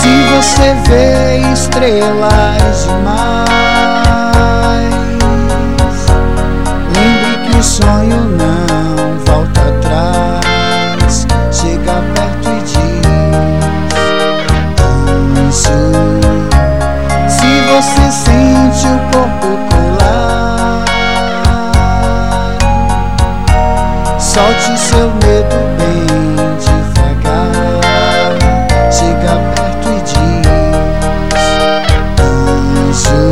você vê estrelas demais, lembre que o sonho não volta atrás. Chega perto e diz: anjo. Se você sente o corpo colar, solte o seu medo bem devagar. Chega perto e diz: anjo.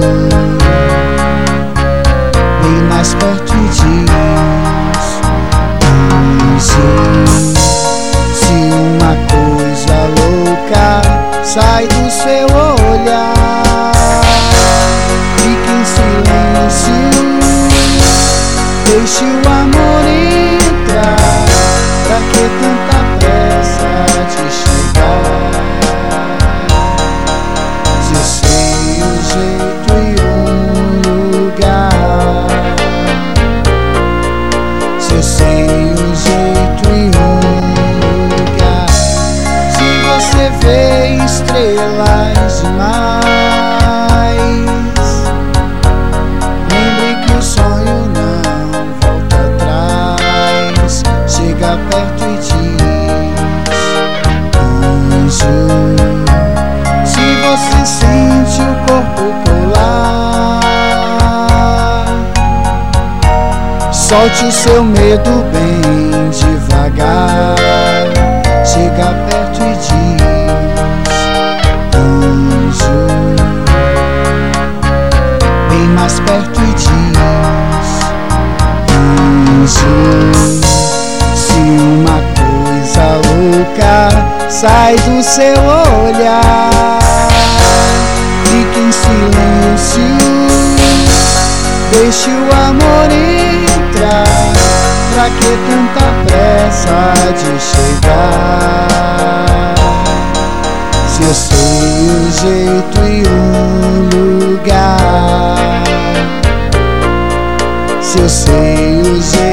Bem mais perto e diz: anjo. Se uma coisa louca sai do seu olhar, fique em silêncio, deixe o amor entrar. Pra que tanta pressa de chegar? Se eu sei o jeito e o lugar, se eu sei o jeito e o lugar. Se você vê estrelas demais, lembre que o sonho não volta atrás. Chega perto e diz: anjo. Se você sente o corpo colar, solte o seu medo bem devagar. Chega perto e diz: anjo. Bem mais perto e diz: anjo. Se uma coisa louca sai do seu olhar, fique em silêncio, deixe o amor entrar. Pra que tanta pressa de chegar? Se eu sei o jeito e o lugar, se eu sei o jeito